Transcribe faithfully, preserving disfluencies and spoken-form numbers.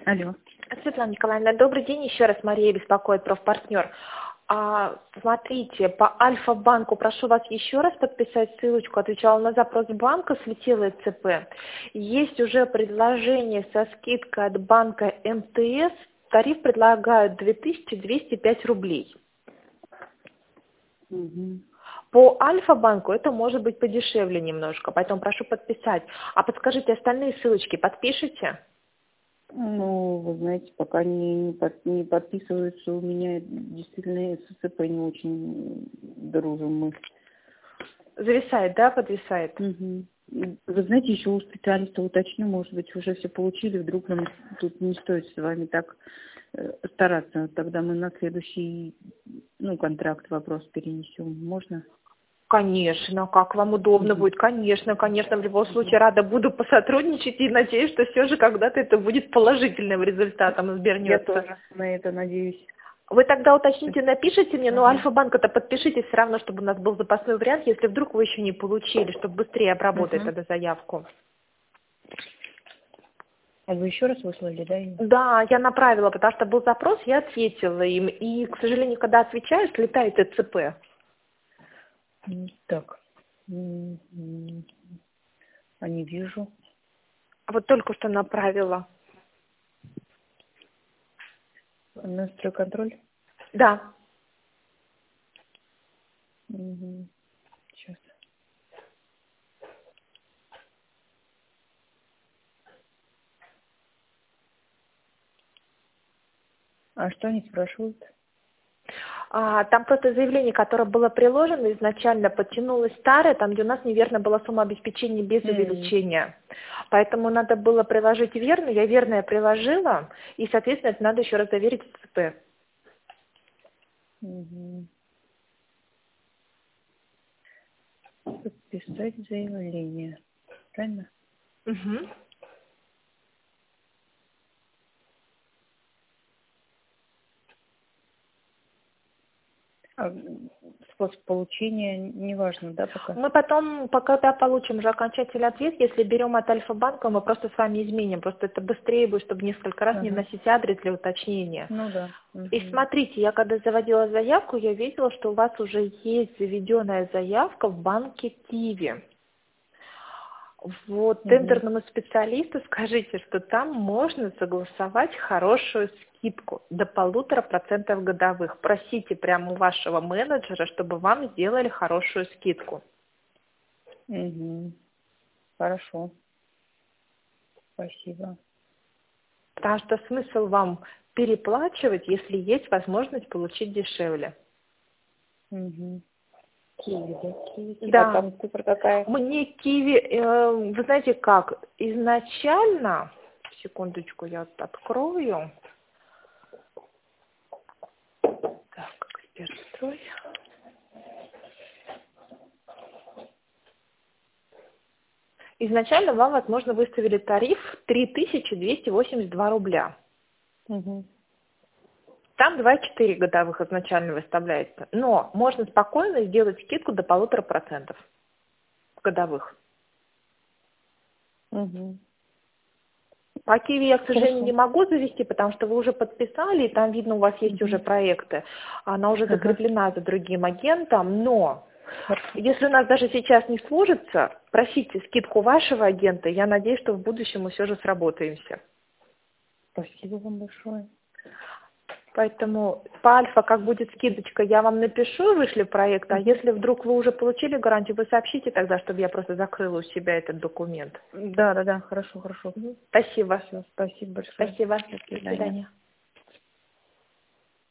Алло. Светлана Николаевна, добрый день. Еще раз Мария беспокоит, профпартнер. А, смотрите, по Альфа-банку прошу вас еще раз подписать ссылочку. Отвечала на запрос банка, слетела ЦП. Есть уже предложение со скидкой от банка эм тэ эс. Тариф предлагают две тысячи двести пять рублей. Угу. По Альфа-банку это может быть подешевле немножко, поэтому прошу подписать. А подскажите, остальные ссылочки подпишите? Ну, вы знаете, пока не, не, под, не подписываются, у меня действительно с ЦП не очень дружим мы. Зависает, да, подвисает? Угу. Вы знаете, еще у специалиста уточню, может быть, уже все получили, вдруг нам тут не стоит с вами так э, стараться. Тогда мы на следующий, ну, контракт вопрос перенесем. Можно? Конечно, как вам удобно Угу. будет, конечно, конечно, в любом случае рада буду посотрудничать и надеюсь, что все же когда-то это будет положительным результатом Я извернется. тоже на это надеюсь. Вы тогда уточните, напишите мне, но Ага. Альфа-банк-то подпишите все равно, чтобы у нас был запасной вариант, если вдруг вы еще не получили, чтобы быстрее обработать Угу. эту заявку. А вы еще раз выслали, да? Да, я направила, потому что был запрос, я ответила им, и, к сожалению, когда отвечаю, слетает ЦП. Так. М, А не вижу. Вот только что направила. Настрой контроль. Да. Угу. Сейчас. А что они спрашивают? А, там просто заявление, которое было приложено изначально, подтянулось старое, там, где у нас неверно была сумма обеспечения без М. увеличения. Поэтому надо было приложить верно, я верное приложила, и, соответственно, это надо еще раз заверить в ЦП. Угу. Подписать заявление. Правильно? Угу. А способ получения не важно, да, пока? Мы потом, пока получим уже окончательный ответ, если берем от Альфа-банка, мы просто с вами изменим. Просто это быстрее будет, чтобы несколько раз не Ага. вносить адрес для уточнения. Ну да. И Угу. смотрите, я когда заводила заявку, я видела, что у вас уже есть заведенная заявка в банке Киви. Вот Угу. тендерному специалисту скажите, что там можно согласовать хорошую скидку до полутора процентов годовых. Просите прямо у вашего менеджера, чтобы вам сделали хорошую скидку. Угу. Хорошо. Спасибо. Потому что смысл вам переплачивать, если есть возможность получить дешевле. Угу. Киви, да? Киви. А Да. там цифра какая? Мне Киви, э, вы знаете как, изначально, секундочку, я вот открою. Так, эксперт-строй. Изначально вам, возможно, выставили тариф три тысячи двести восемьдесят два рубля. Угу. Там два и четыре годовых изначально выставляется. Но можно спокойно сделать скидку до полутора процентов годовых. Угу. По Киви я, к сожалению, Хорошо. не могу завести, потому что вы уже подписали, и там видно, у вас есть Угу. уже проекты. Она уже Ага. закреплена за другим агентом, но Хорошо. если у нас даже сейчас не сложится, просите скидку вашего агента, я надеюсь, что в будущем мы все же сработаемся. Спасибо вам большое. Поэтому по Альфа, как будет скидочка, я вам напишу, вышли проект, а Угу. если вдруг вы уже получили гарантию, вы сообщите тогда, чтобы я просто закрыла у себя этот документ. Да, да, да, хорошо, хорошо. Мгм. Спасибо. Все, спасибо большое. Спасибо. До До свидания. свидания.